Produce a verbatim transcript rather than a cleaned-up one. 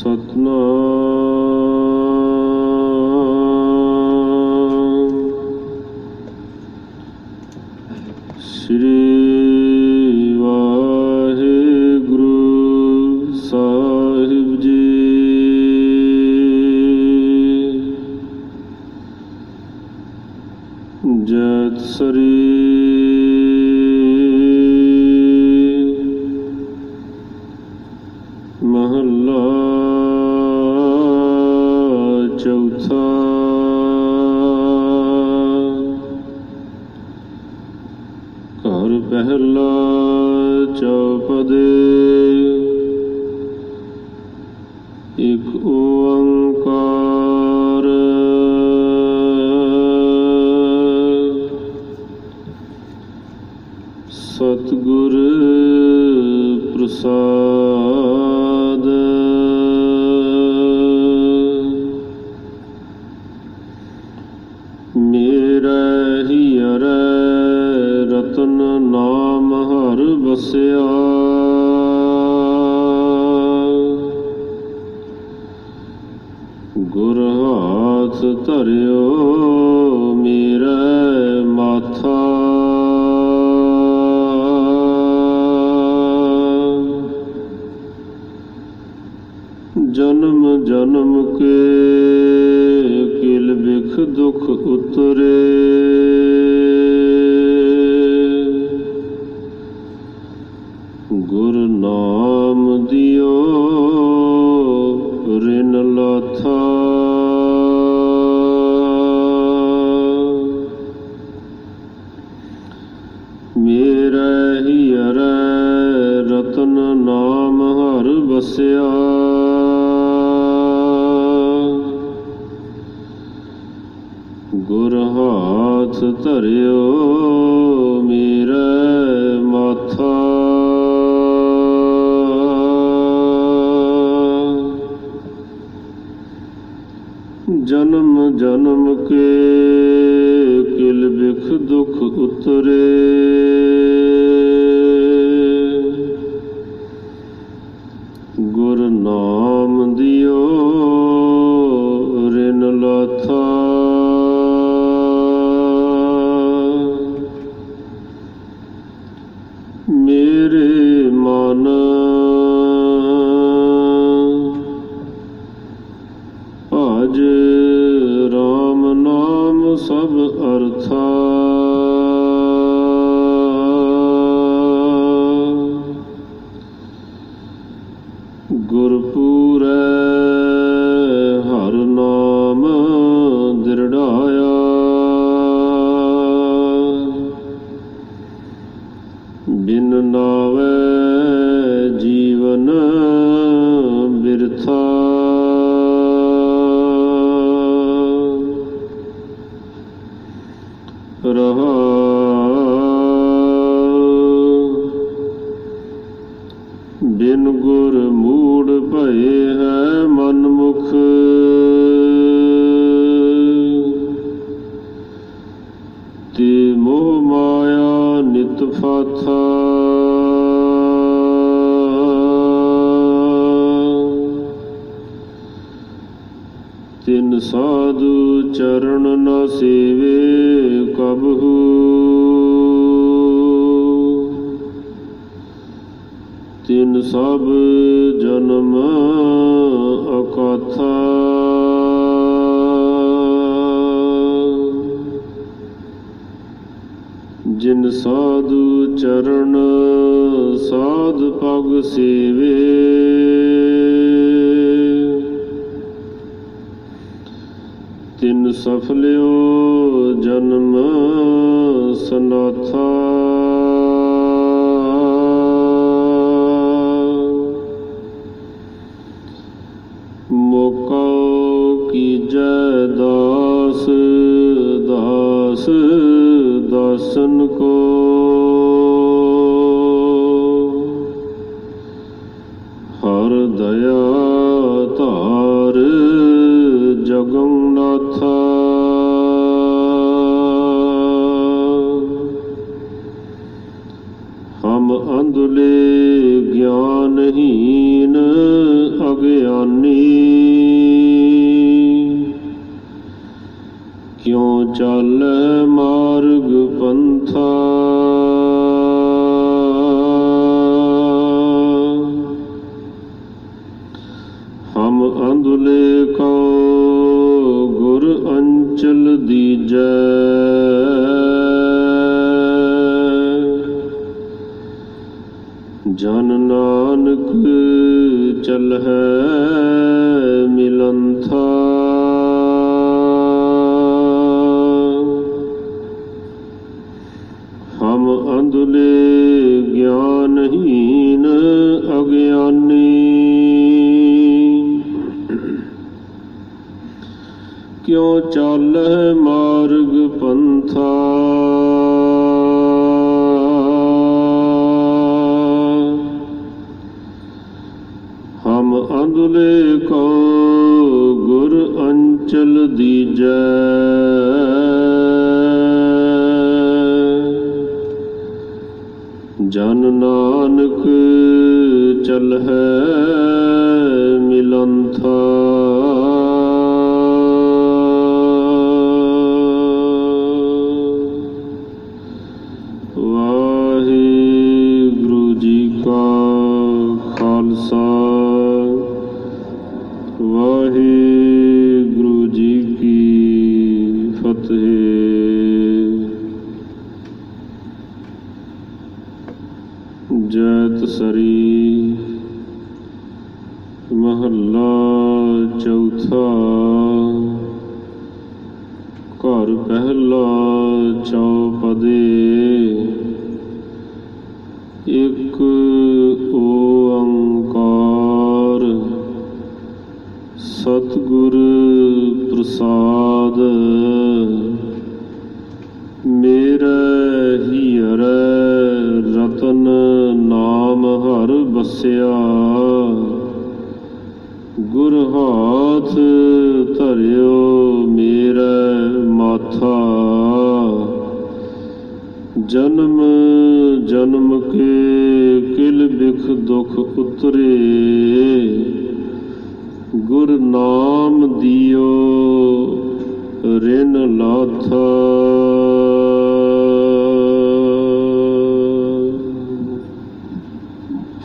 ਸਤਨਾਮ ਸ੍ਰੀ ਵਾਹਿਗੁਰੂ ਸਾਹਿਬ ਜੀ। ਜੈਤ ਸਰੀ ਮਹੱਲਾ ਚੌਥਾ। ਘਰ ਪਹਿਲਾ ਚੌਪਦੇ। ਇਕ ਓੰਕਾਰ ਸਤਿਗੁਰ ਪ੍ਰਸਾਦ। ਮੇਰਾ ਹੀਅਰੈ ਰਤਨ ਨਾਮ ਹਰਿ ਵਸਿਆ। ਗੁਰ ਹਾਥ ਧਰਿਓ ਮੇਰਾ ਮਾਥਾ। ਜਨਮ ਜਨਮ ਕੇ ਕਿਲ ਬਿਖ ਦੁਖ ਉਤਰੇ। ਗੁਰ ਨਾਮ ਦਿਓ ਰਿਨ ਲਾਥਾ। ਮੇਰਾ ਹੀਅਰੈ ਰਤਨ ਨਾਮ ਹਰਿ ਵਸਿਆ। ਗੁਰ ਹਾਥ ਧਰਿਓ ਮੇਰਾ ਮਾਥਾ। ਜਨਮ ਜਨਮ ਕੇ ਕਿਲ ਬਿਖ ਦੁਖ ਉਤਰੇ। ਗੁਰ ਨਾਮ ਦਿਓ ਰਿਨ ਲਾਥਾ। ਮੇਰੇ ਮਨ ਭਜ ਰਾਮ ਨਾਮ ਸਭ ਅਰਥਾ। ਗੁਰਪੂਰੈ ਹਰ ਨਾਮ ਦਿਰੜਾਇਆ। ਬਿਨ ਨਾਵੈ ਜੀਵਨ ਬਿਰਥਾ। ਰਹਾਉ ਬਿਨ ਗੁਰ ਮੂੜ ਭਏ ਹੈ ਮਨਮੁਖ। ਤੇ ਮੋਹ ਮਾਇਆ ਨਿਤ ਫਾਥਾ। ਤਿਨ ਸਾਧੂ ਚਰਨ ਨ ਸੇਵੇ ਕਬਹੂ। ਤਿਨ ਸਭ ਜਨਮ ਅਕਾਥਾ। ਜਿਨ ਸਾਧੂ ਚਰਨ ਸਾਧ ਪਗ ਸੇਵੇ। ਤਿਨ ਸਫਲਿਓ ਜਨਮ ਸਨਾਥਾ। ਮੋਕੋ ਕੀਜੈ ਦਾਸ ਦਾਸ ਦਾਸਨ ਕੋ। ਹਰ ਦਇਆ ਧਾਰ ਜਗੰਨਾਥਾ। ਹਮ ਅੰਧਲੇ ਗਿਆਨਹੀਨ ਅਗਿਆਨਾ। ਅਗਿਆਨੀ ਕਿਉ ਚਾਲੈ ਮਾਰਗ ਪੰਥਾ। ਹਮ ਅੰਧੁਲੇ ਕੋ ਗੁਰ ਅੰਚਲ ਦੀਜੈ। ਜਨ ਨਾਨਕ ਚਲਹਿ ਮਿਲੰਥਾ। ਹਮ ਅੰਧੁਲੇ ਗਿਆਨਹੀਨ ਅਗਿਆਨੀ ਕਿਉ ਚਾਲਹਿ ਮਾਰਗ ਪੰਥਾ। ਹਮ ਅੰਧੁਲੇ ਕੋ ਗੁਰ ਅੰਚਲ ਦੀਜੈ। ਜਨ ਨਾਨਕ ਚਲਹਿ ਮਿਲੰਥਾ। ਵਾਹਿਗੁਰੂ ਜੀ ਕਾ ਖਾਲਸਾ ਵਾਹਿਗੁਰੂ ਜੀ ਕੀ ਫਤਿਹ। ਜੈਤ ਸਰੀ ਮਹੱਲਾ ਚੌਥਾ। ਘਰ ਪਹਿਲਾ ਚੌਪਦੇ। ਇੱਕ ਓੰਕਾਰ ਸਤਿਗੁਰ ਪ੍ਰਸਾਦ। ਮੇਰੇ ਹੀਰੇ ਰਤਨ ਨਾਮ ਹਰ ਬਸਿਆ। ਗੁਰ ਹਾਥ ਧਰਿਓ ਮੇਰੇ ਮਾਥਾ। ਜਨਮ ਜਨਮ ਕੇ ਕਿਲ ਬਿਖ ਦੁਖ ਉਤਰੇ। ਗੁਰ ਨਾਮ ਦਿਓ ਰਿਨ ਲਾਥਾ।